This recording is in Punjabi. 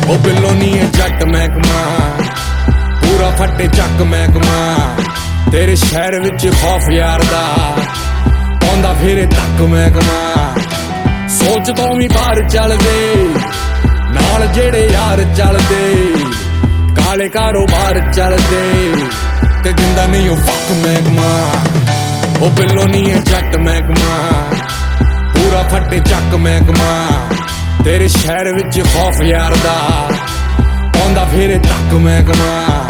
ਉਹ ਬਿੱਲੋ ਨੀ ਏ ਜੱਟ ਮਹਿਕਮਾ, ਪੂਰਾ ਫੱਟੇ ਚੱਕ ਮਹਿਕਮਾ। ਤੇਰੇ ਸ਼ਹਿਰ ਵਿੱਚ ਖੌਫ ਯਾਰ ਦਾ, ਆਉਂਦਾ ਫਿਰੇ ਤੱਕ ਮਹਿਕਮਾ। ਸੋਚ ਤੋਂ ਵੀ ਬਾਹਰ ਚੱਲਦੇ, ਨਾਲ ਜਿਹੜੇ ਯਾਰ ਚੱਲਦੇ, ਕਾਲੇ ਕਾਰੋਬਾਰ ਚੱਲਦੇ, ਤੇ ਜਿੰਦਾ ਨਹੀਂ ਉਹ ਫੱਕ ਮਹਿਕਮਾ। ਉਹ ਬਿੱਲੋ ਨੀ ਏ ਜੱਟ ਮਹਿਕਮਾ, ਪੂਰਾ ਫੱਟੇ ਚੱਕ ਮਹਿਕਮਾ। ਤੇਰੇ ਸ਼ਹਿਰ ਵਿੱਚ ਖੌਫ ਯਾਰ ਦਾ, ਆਉਂਦਾ ਫਿਰੇ ਤੱਕ ਮਹਿਕਮਾ।